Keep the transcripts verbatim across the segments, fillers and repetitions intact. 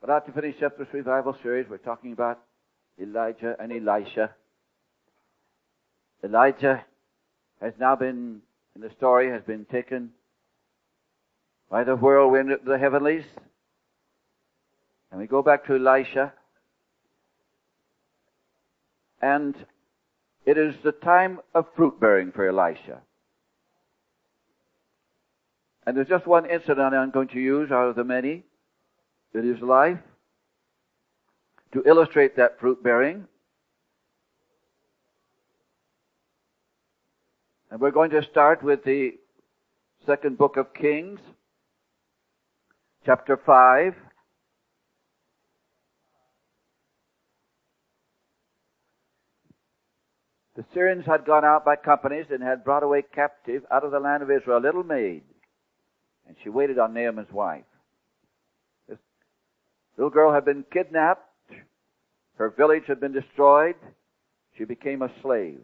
But now to finish up this revival series, we're talking about Elijah and Elisha. Elijah has now been, in the story, has been taken by the whirlwind of the heavenlies. And we go back to Elisha. And it is the time of fruit bearing for Elisha. And there's just one incident I'm going to use out of the many in his life to illustrate that fruit bearing. And we're going to start with the second book of Kings, chapter five. The Syrians had gone out by companies and had brought away captive out of the land of Israel a little maid. And she waited on Naaman's wife. This little girl had been kidnapped. Her village had been destroyed. She became a slave.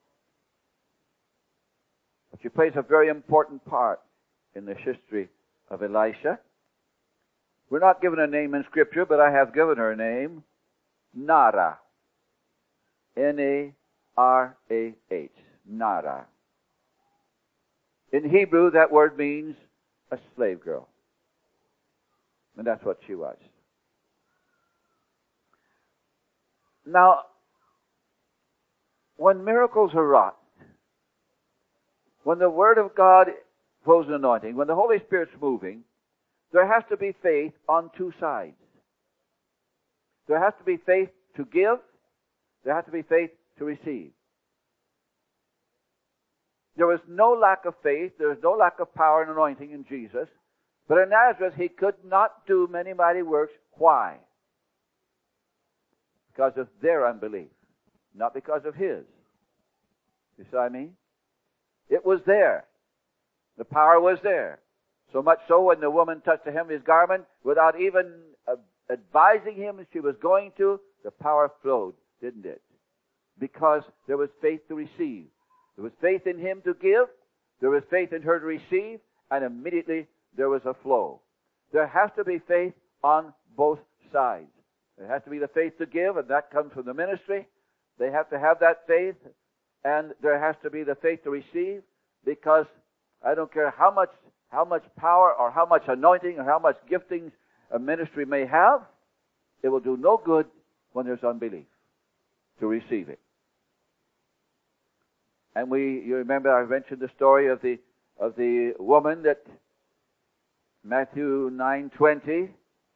But she plays a very important part in the history of Elisha. We're not given a name in Scripture, but I have given her a name, Nara. N A R A H. Nara. In Hebrew, that word means a slave girl. And that's what she was. Now, when miracles are wrought, when the Word of God flows an anointing, when the Holy Spirit's moving, there has to be faith on two sides. There has to be faith to give. There has to be faith to receive. There was no lack of faith. There was no lack of power and anointing in Jesus. But in Nazareth, he could not do many mighty works. Why? Because of their unbelief, not because of his. You see what I mean? It was there. The power was there. So much so when the woman touched the hem of his garment, without even uh, advising him that she was going to, the power flowed, didn't it? Because there was faith to receive. There was faith in him to give. There was faith in her to receive. And immediately there was a flow. There has to be faith on both sides. There has to be the faith to give, and that comes from the ministry. They have to have that faith. And there has to be the faith to receive, because I don't care how much how much power or how much anointing or how much gifting a ministry may have, it will do no good when there's unbelief to receive it. And we, you remember I mentioned the story of the of the woman that Matthew nine twenty.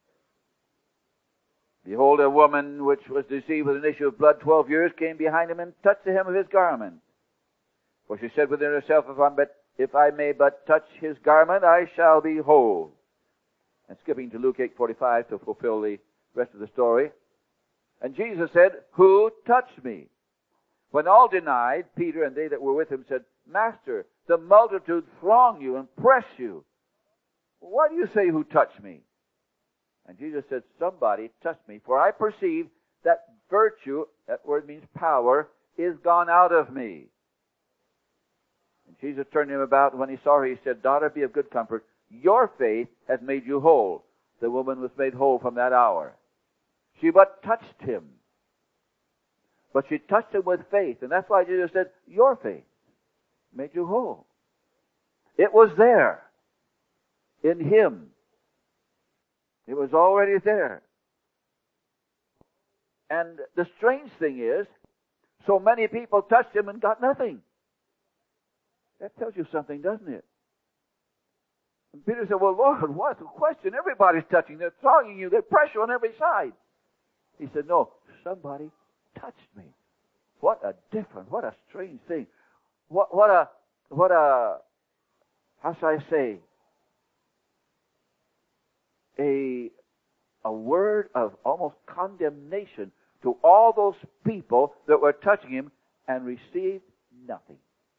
Behold, a woman which was deceived with an issue of blood twelve years came behind him and touched the hem of his garment. For she said within herself, if, I'm but, if I may but touch his garment, I shall be whole. And skipping to Luke eight forty-five to fulfill the rest of the story. And Jesus said, who touched me? When all denied, Peter and they that were with him said, Master, the multitude throng you and press you. Why do you say, who touched me? And Jesus said, somebody touched me, for I perceive that virtue, that word means power, is gone out of me. And Jesus turned him about, and when he saw her, he said, Daughter, be of good comfort. Your faith has made you whole. The woman was made whole from that hour. She but touched him. But she touched him with faith, and that's why Jesus said, your faith made you whole. It was there in him. It was already there. And the strange thing is, so many people touched him and got nothing. That tells you something, doesn't it? And Peter said, well, Lord, what's the question? Everybody's touching. They're thronging you. They press you on every side. He said, no, somebody touched me. What a different, what a strange thing. What, what a, what a, how shall I say, a, a word of almost condemnation to all those people that were touching him and received nothing.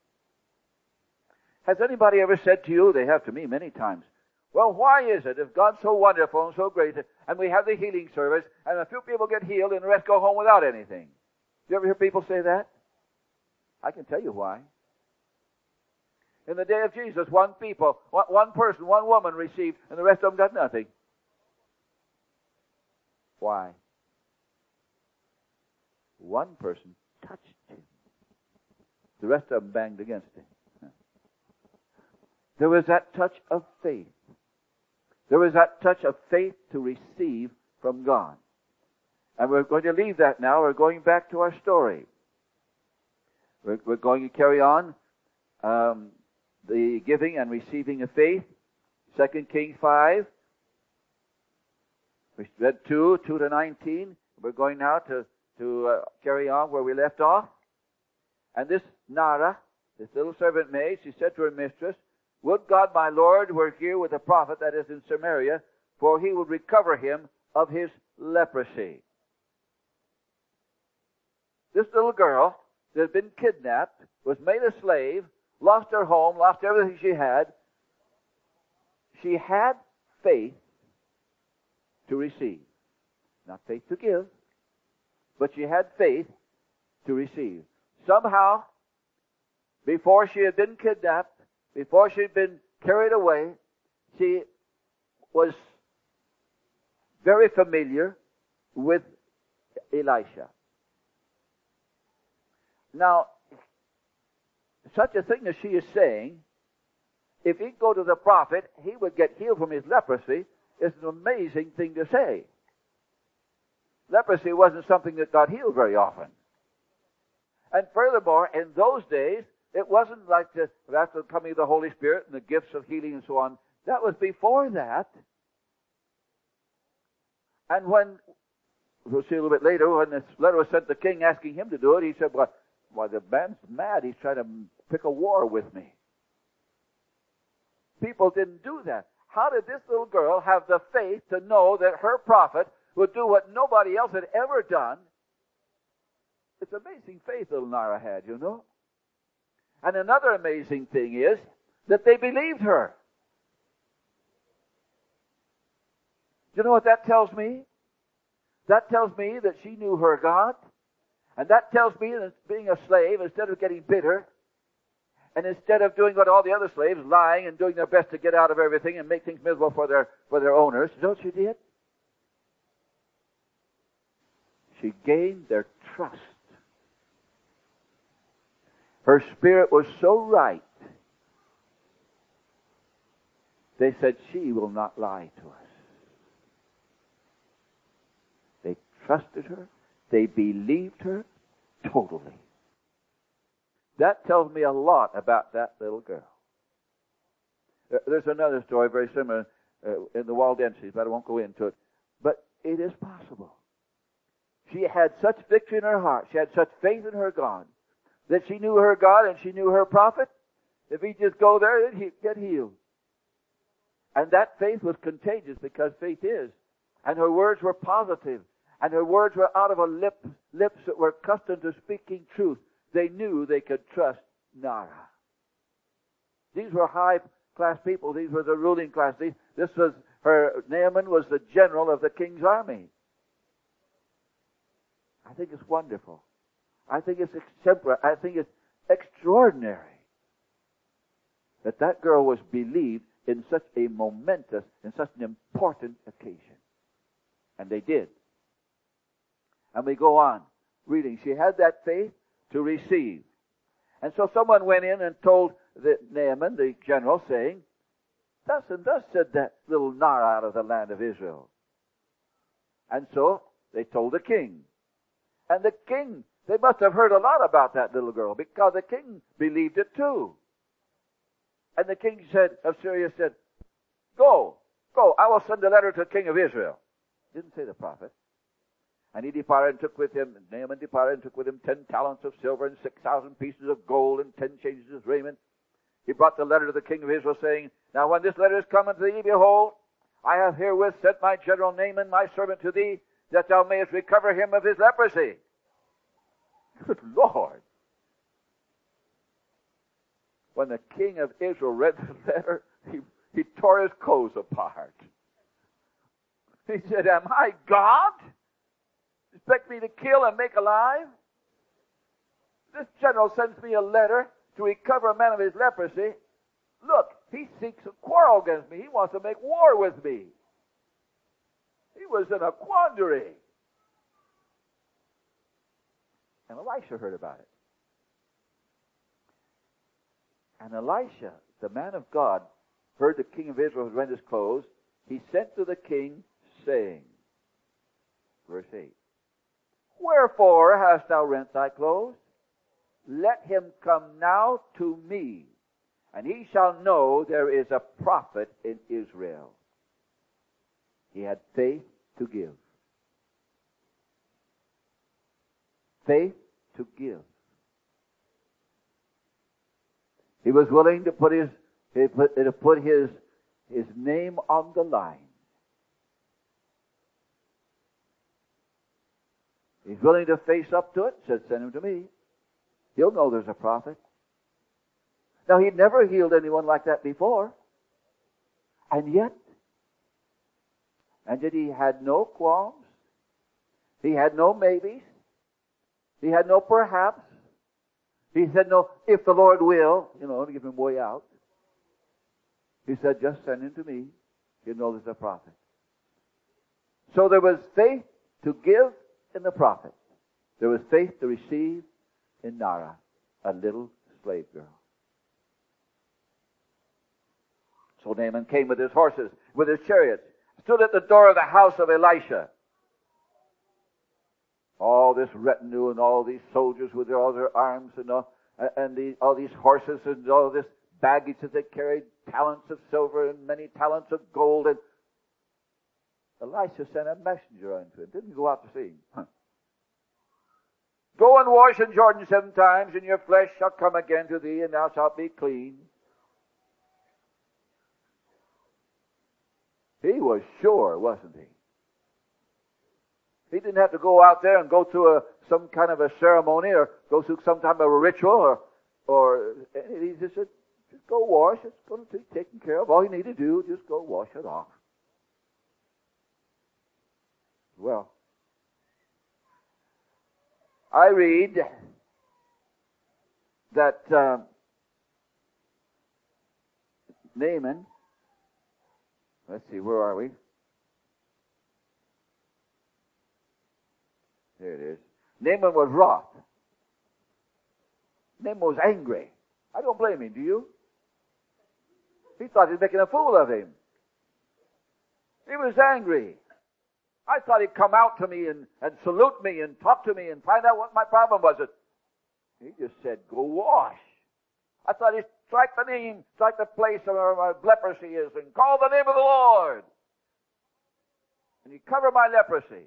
Has anybody ever said to you, they have to me many times, well, why is it if God's so wonderful and so great, and we have the healing service, and a few people get healed and the rest go home without anything? Do you ever hear people say that? I can tell you why. In the day of Jesus, one people, one person, one woman received, and the rest of them got nothing. Why? One person touched him. The rest of them banged against him. There was that touch of faith. There was that touch of faith to receive from God. And we're going to leave that now. We're going back to our story. We're, we're going to carry on um, the giving and receiving of faith. Second Kings five. We read two, two to nineteen. We're going now to, to uh, carry on where we left off. And this Nara, this little servant maid, she said to her mistress, "Would God my Lord were here with a prophet that is in Samaria, for he would recover him of his leprosy." This little girl that had been kidnapped, was made a slave, lost her home, lost everything she had. She had faith to receive. Not faith to give, but she had faith to receive. Somehow, before she had been kidnapped, before she had been carried away, she was very familiar with Elisha. Now, such a thing as she is saying, if he'd go to the prophet, he would get healed from his leprosy, is an amazing thing to say. Leprosy wasn't something that got healed very often. And furthermore, in those days, it wasn't like the, after the coming of the Holy Spirit and the gifts of healing and so on. That was before that. And when, we'll see a little bit later, when this letter was sent to the king asking him to do it, he said, well, why, the man's mad. He's trying to pick a war with me. People didn't do that. How did this little girl have the faith to know that her prophet would do what nobody else had ever done? It's amazing faith little Nara had, you know. And another amazing thing is that they believed her. Do you know what that tells me? That tells me that she knew her God. And that tells me that being a slave, instead of getting bitter, and instead of doing what all the other slaves, lying and doing their best to get out of everything and make things miserable for their, for their owners, you know what she did? She gained their trust. Her spirit was so right, they said, she will not lie to us. They trusted her. They believed her totally. That tells me a lot about that little girl. There's another story very similar uh, in the Waldenses, but I won't go into it. But it is possible. She had such victory in her heart. She had such faith in her God that she knew her God and she knew her prophet. If he'd just go there, he'd get healed. And that faith was contagious, because faith is. And her words were positive. And her words were out of a lip, lips that were accustomed to speaking truth. They knew they could trust Nara. These were high-class people. These were the ruling class. These, this was her. Naaman was the general of the king's army. I think it's wonderful. I think it's exemplary. I think it's extraordinary that that girl was believed in such a momentous, in such an important occasion. And they did. And we go on reading. She had that faith to receive. And so someone went in and told the Naaman, the general, saying, thus and thus said that little Nara out of the land of Israel. And so they told the king. And the king, they must have heard a lot about that little girl, because the king believed it too. And the king said, of Syria said, Go, go, I will send a letter to the king of Israel. Didn't say the prophet. And he departed and took with him, Naaman departed and took with him ten talents of silver and six thousand pieces of gold and ten changes of raiment. He brought the letter to the king of Israel, saying, Now when this letter is come unto thee, behold, I have herewith sent my general Naaman, my servant, to thee, that thou mayest recover him of his leprosy. Good Lord! When the king of Israel read the letter, he, he tore his clothes apart. He said, Am I God? Expect me to kill and make alive? This general sends me a letter to recover a man of his leprosy. Look, he seeks a quarrel against me. He wants to make war with me. He was in a quandary. And Elisha heard about it. And Elisha, the man of God, heard the king of Israel had rent his clothes. He sent to the king, saying, verse eight, wherefore hast thou rent thy clothes? Let him come now to me, and he shall know there is a prophet in Israel. He had faith to give. Faith to give. He was willing to put his to put, to put his his name on the line. He's willing to face up to it. Said, send him to me. He'll know there's a prophet. Now, he'd never healed anyone like that before. And yet, and yet he had no qualms. He had no maybes. He had no perhaps. He said, no, if the Lord will, you know, to give him way out. He said, just send him to me. You know there's a prophet. So there was faith to give in the prophet. There was faith to receive in Nara, a little slave girl. So Naaman came with his horses, with his chariots, stood at the door of the house of Elisha. All this retinue and all these soldiers with all their arms and all, and the, all these horses and all this baggage that they carried, talents of silver and many talents of gold. And Elisha sent a messenger unto him. Didn't go out to see him. Huh. Go and wash in Jordan seven times, and your flesh shall come again to thee, and thou shalt be clean. He was sure, wasn't he? He didn't have to go out there and go through a, some kind of a ceremony or go through some type of a ritual or, or he just said, just go wash. It's going to be taken care of. All you need to do, just go wash it off. Well, I read that uh, Naaman, let's see, where are we? There it is. Naaman was wroth. Naaman was angry. I don't blame him, do you? He thought he was making a fool of him. He was angry. I thought he'd come out to me and, and salute me and talk to me and find out what my problem was. He just said, go wash. I thought he'd strike the name, strike the place where my leprosy is and call the name of the Lord. And he'd cover my leprosy.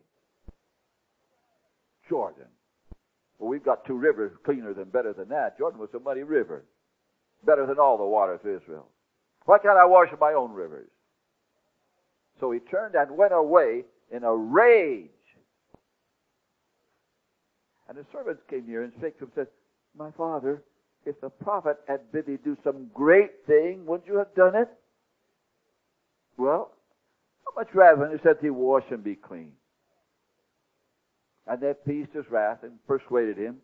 Jordan. Well, we've got two rivers cleaner than, better than that. Jordan was a muddy river. Better than all the waters of Israel. Why can't I wash in my own rivers? So he turned and went away in a rage. And the servants came near and spake to him and said, my father, if the prophet had bid thee do some great thing, wouldn't you have done it? Well, how much rather than he said to you, wash and be clean. And they appeased his wrath and persuaded him.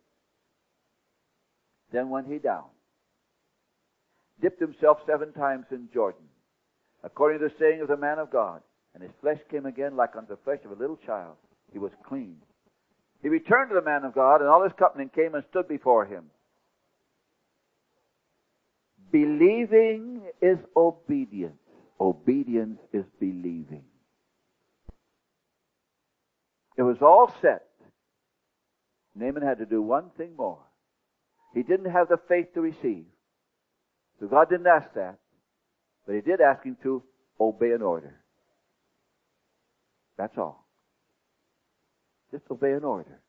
Then went he down, dipped himself seven times in Jordan, according to the saying of the man of God, and his flesh came again like unto the flesh of a little child. He was clean. He returned to the man of God, and all his company came and stood before him. Believing is obedience. Obedience is believing. It was all set. Naaman had to do one thing more. He didn't have the faith to receive. So God didn't ask that. But he did ask him to obey an order. That's all. Just obey an order.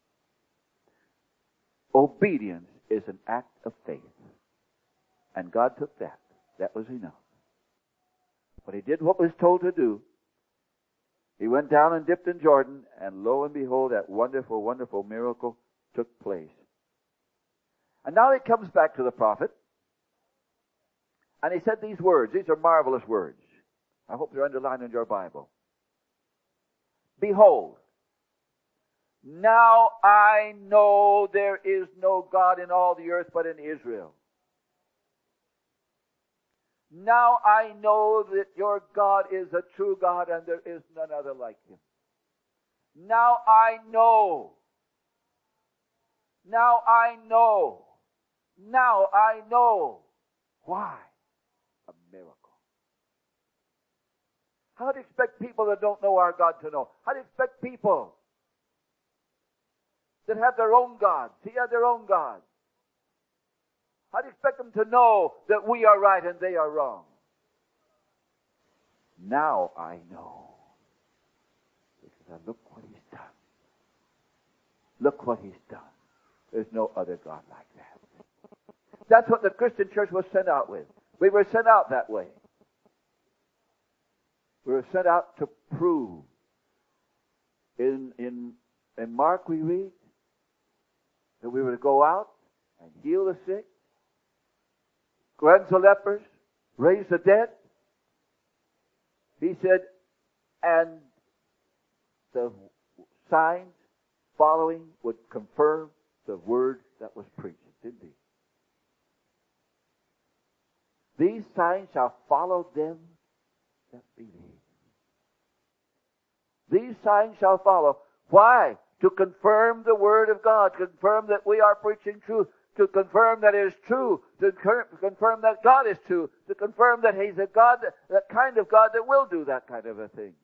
Obedience is an act of faith. And God took that. That was enough. But he did what was told to do. He went down and dipped in Jordan, and lo and behold, that wonderful, wonderful miracle took place. And now he comes back to the prophet, and he said these words. These are marvelous words. I hope they're underlined in your Bible. Behold, now I know there is no God in all the earth but in Israel. Now I know that your God is a true God and there is none other like him. Now I know. Now I know. Now I know. Why? A miracle. How do you expect people that don't know our God to know? How do you expect people that have their own gods, see, have their own gods? How do you expect them to know that we are right and they are wrong? Now I know. Because I look what he's done. Look what he's done. There's no other God like that. That's what the Christian church was sent out with. We were sent out that way. We were sent out to prove. In, in, in Mark we read that we were to go out and heal the sick, cleanse the lepers, raise the dead. He said, and the signs following would confirm the word that was preached, didn't he? These signs shall follow them that believe. These signs shall follow. Why? To confirm the word of God, to confirm that we are preaching truth, to confirm that it is true, to confirm that God is true, to confirm that he's a God, that kind of God that will do that kind of a thing.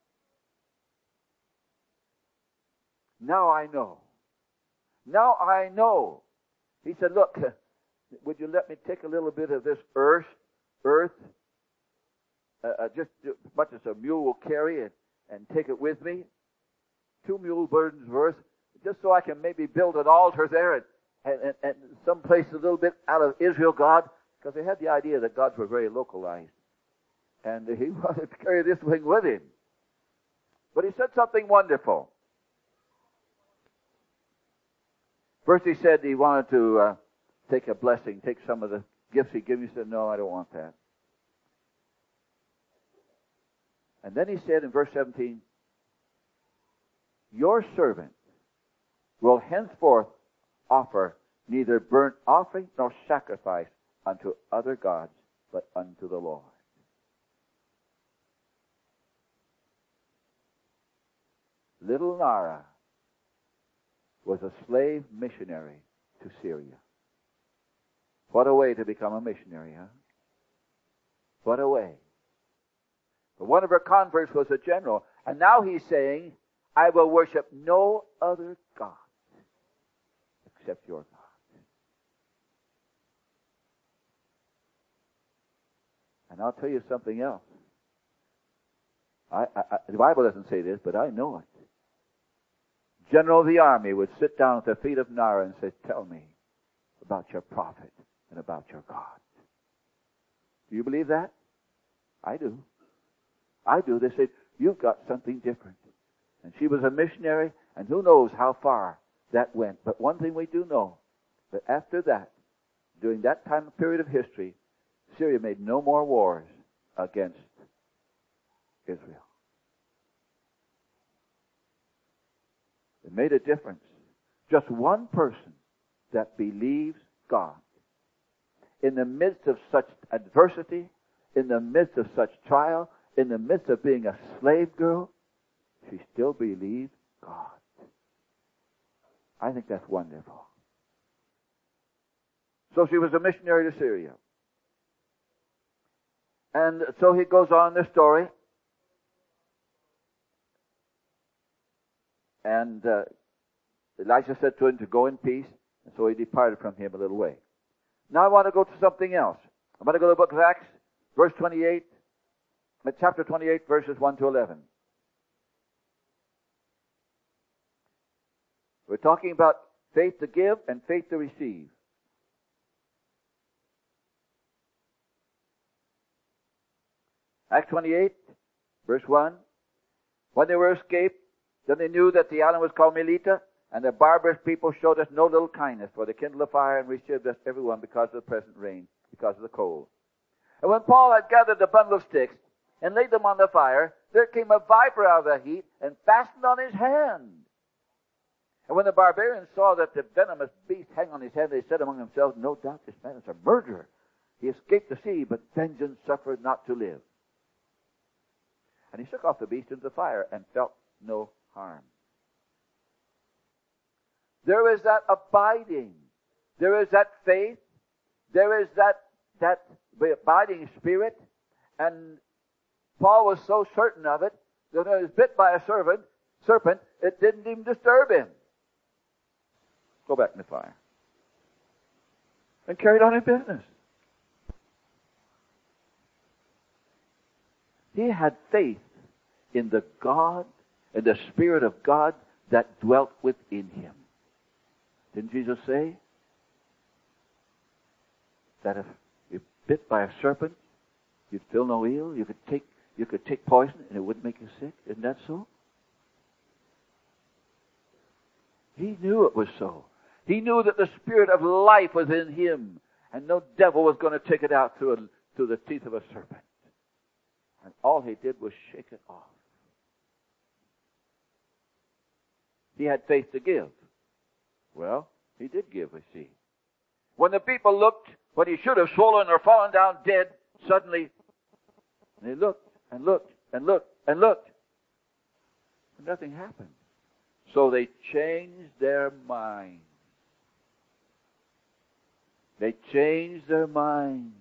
Now I know. Now I know. He said, look, would you let me take a little bit of this earth, earth, uh, uh, just as much as a mule will carry it, and take it with me? Two mule burdens of earth, just so I can maybe build an altar there and, and, and, and someplace a little bit out of Israel God, because they had the idea that gods were very localized. And he wanted to carry this thing with him. But he said something wonderful. First he said he wanted to uh, take a blessing, take some of the gifts he gave me. He said, no, I don't want that. And then he said in verse seventeen, your servant will henceforth offer neither burnt offering nor sacrifice unto other gods, but unto the Lord. Little Nara was a slave missionary to Syria. What a way to become a missionary, huh? What a way. But one of her converts was a general, and now he's saying, I will worship no other God except your God. And I'll tell you something else. I, I, the Bible doesn't say this, but I know it. General of the army would sit down at the feet of Nara and say, tell me about your prophet and about your God. Do you believe that? I do. I do. They said, you've got something different. And she was a missionary, and who knows how far that went. But one thing we do know, that after that, during that time period of history, Syria made no more wars against Israel. It made a difference. Just one person that believes God. In the midst of such adversity, in the midst of such trial, in the midst of being a slave girl, she still believed God. I think that's wonderful. So she was a missionary to Syria. And so he goes on this story. And uh, Elisha said to him to go in peace. And so he departed from him a little way. Now I want to go to something else. I'm going to go to the book of Acts, verse twenty-eight, chapter twenty-eight, verses one to eleven. We're talking about faith to give and faith to receive. Acts twenty-eight, verse one. When they were escaped, then they knew that the island was called Melita, and the barbarous people showed us no little kindness, for they kindled a fire and received us everyone because of the present rain, because of the cold. And when Paul had gathered a bundle of sticks and laid them on the fire, there came a viper out of the heat and fastened on his hand. And when the barbarians saw that the venomous beast hang on his head, they said among themselves, no doubt this man is a murderer. He escaped the sea, but vengeance suffered not to live. And he shook off the beast into the fire and felt no harm. There is that abiding. There is that faith. There is that, that abiding spirit. And Paul was so certain of it that when he was bit by a serpent, serpent, it didn't even disturb him. Go back in the fire. And carried on his business. He had faith in the God, in the Spirit of God that dwelt within him. Didn't Jesus say that if you're bit by a serpent, you'd feel no ill? You could take you could take poison and it wouldn't make you sick? Isn't that so? He knew it was so. He knew that the Spirit of life was in him, and no devil was going to take it out through, a, through the teeth of a serpent. And all he did was shake it off. He had faith to give. Well, he did give, we see. When the people looked, when he should have swollen or fallen down dead, suddenly they looked and looked and looked and looked. And nothing happened. So they changed their minds. They changed their minds.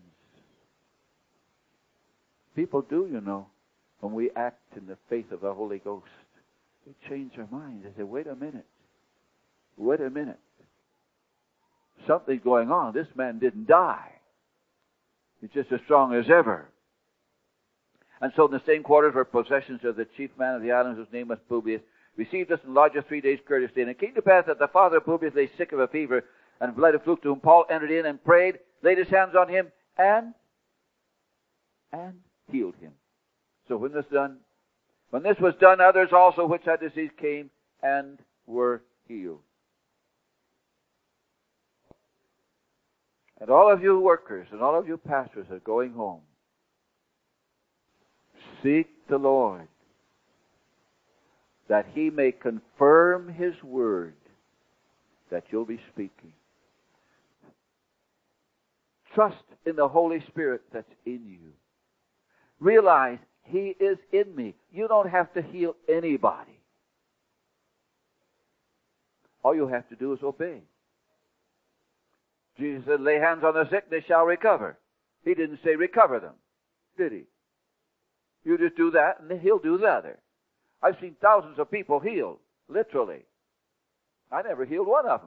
People do, you know, when we act in the faith of the Holy Ghost. They change their minds. They say, wait a minute. Wait a minute. Something's going on. This man didn't die. He's just as strong as ever. And so in the same quarters were possessions of the chief man of the island, whose name was Publius, received us and lodged us three days courteously. And it came to pass that the father of Publius lay sick of a fever and blood of fluke, to whom Paul entered in and prayed, laid his hands on him, and, and healed him. So when this done, when this was done, others also which had disease came and were healed. And all of you workers and all of you pastors are going home. Seek the Lord, that He may confirm His word that you'll be speaking. Trust in the Holy Spirit that's in you. Realize He is in me. You don't have to heal anybody. All you have to do is obey. Jesus said, lay hands on the sick, they shall recover. He didn't say recover them, did He? You just do that and He'll do the other. I've seen thousands of people healed, literally. I never healed one of them.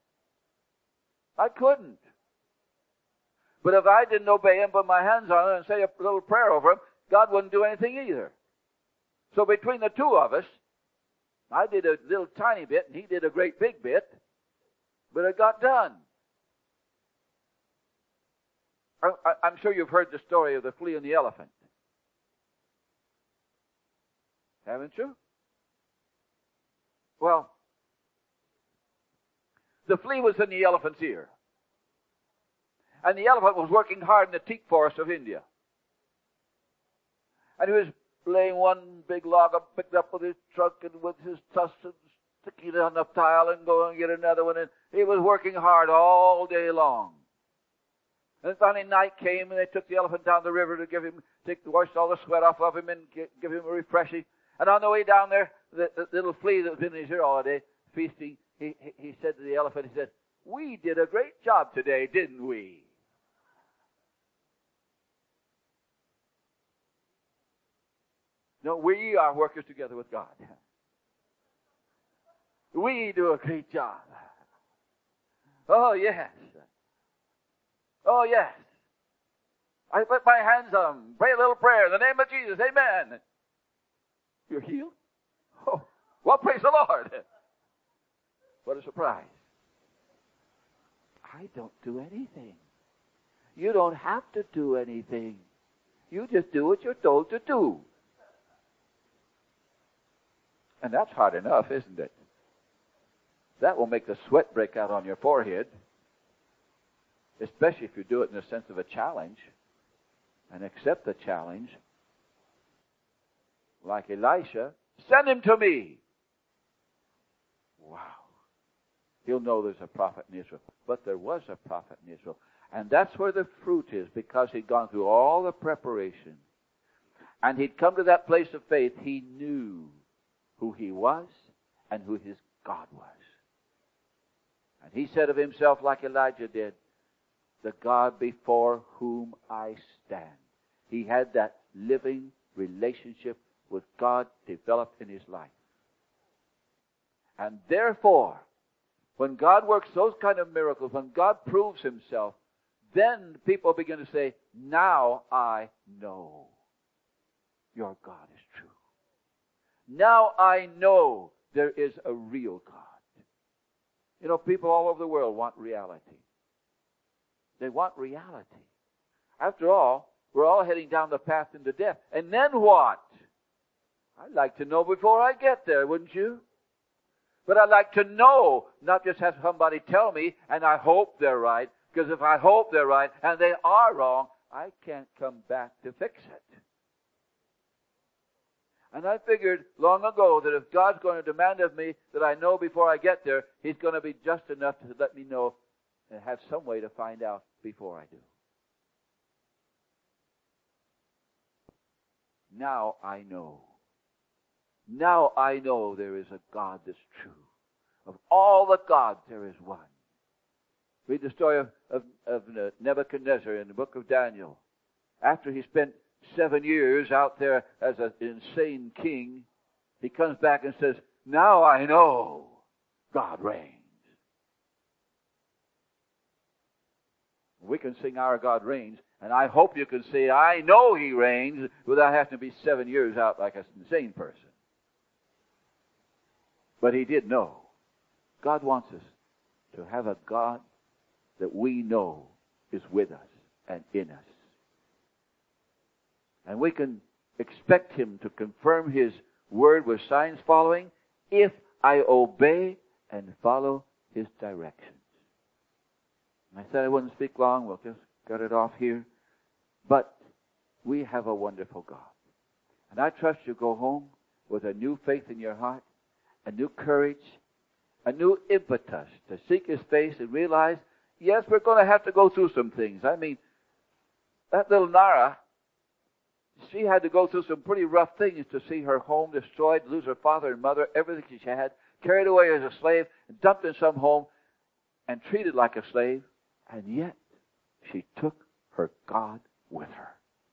I couldn't. But if I didn't obey Him, put my hands on it and say a little prayer over Him, God wouldn't do anything either. So between the two of us, I did a little tiny bit and He did a great big bit, but it got done. I, I, I'm sure you've heard the story of the flea and the elephant. Haven't you? Well, the flea was in the elephant's ear. And the elephant was working hard in the teak forest of India. And he was laying one big log up, picked up with his trunk and with his tusks and sticking it on the tile and going and get another one. And he was working hard all day long. And finally night came and they took the elephant down the river to give him, take wash all the sweat off of him and get, give him a refreshing. And on the way down there, the, the little flea that was in his ear all day, feasting, he, he, he said to the elephant, he said, we did a great job today, didn't we? No, we are workers together with God. We do a great job. Oh, yes. Oh, yes. I put my hands on them, pray a little prayer in the name of Jesus, amen. You're healed? Oh, well, praise the Lord. What a surprise. I don't do anything. You don't have to do anything. You just do what you're told to do. And that's hard enough, isn't it? That will make the sweat break out on your forehead, especially if you do it in the sense of a challenge and accept the challenge. Like Elisha, send him to me. Wow. He'll know there's a prophet in Israel. But there was a prophet in Israel. And that's where the fruit is, because he'd gone through all the preparation. And he'd come to that place of faith. He knew who he was and who his God was. And he said of himself, like Elijah did, the God before whom I stand. He had that living relationship with God developed in his life. And therefore, when God works those kind of miracles, when God proves himself, then people begin to say, now I know your God is true. Now I know there is a real God. You know, people all over the world want reality. They want reality. After all, we're all heading down the path into death. And then what? I'd like to know before I get there, wouldn't you? But I'd like to know, not just have somebody tell me, and I hope they're right. Because if I hope they're right and they are wrong, I can't come back to fix it. And I figured long ago that if God's going to demand of me that I know before I get there, He's going to be just enough to let me know and have some way to find out before I do. Now I know. Now I know there is a God that's true. Of all the gods, there is one. Read the story of, of, of Nebuchadnezzar in the book of Daniel. After he spent seven years out there as an insane king, he comes back and says, now I know God reigns. We can sing Our God Reigns, and I hope you can say, I know He reigns, without having to be seven years out like an insane person. But he did know. God wants us to have a God that we know is with us and in us. And we can expect Him to confirm His word with signs following if I obey and follow His directions. And I said I wouldn't speak long. We'll just cut it off here. But we have a wonderful God. And I trust you go home with a new faith in your heart, a new courage, a new impetus to seek His face and realize, yes, we're going to have to go through some things. I mean, that little Nara, she had to go through some pretty rough things to see her home destroyed, lose her father and mother, everything she had, carried away as a slave, and dumped in some home, and treated like a slave. And yet, she took her God with her.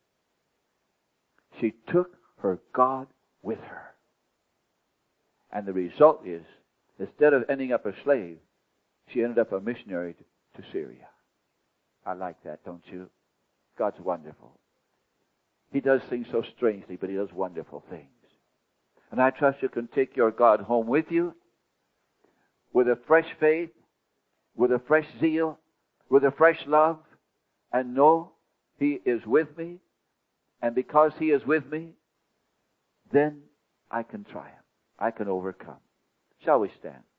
She took her God with her. And the result is, instead of ending up a slave, she ended up a missionary to, to Syria. I like that, don't you? God's wonderful. He does things so strangely, but He does wonderful things. And I trust you can take your God home with you with a fresh faith, with a fresh zeal, with a fresh love, and know He is with me. And because He is with me, then I can triumph. I can overcome. Shall we stand?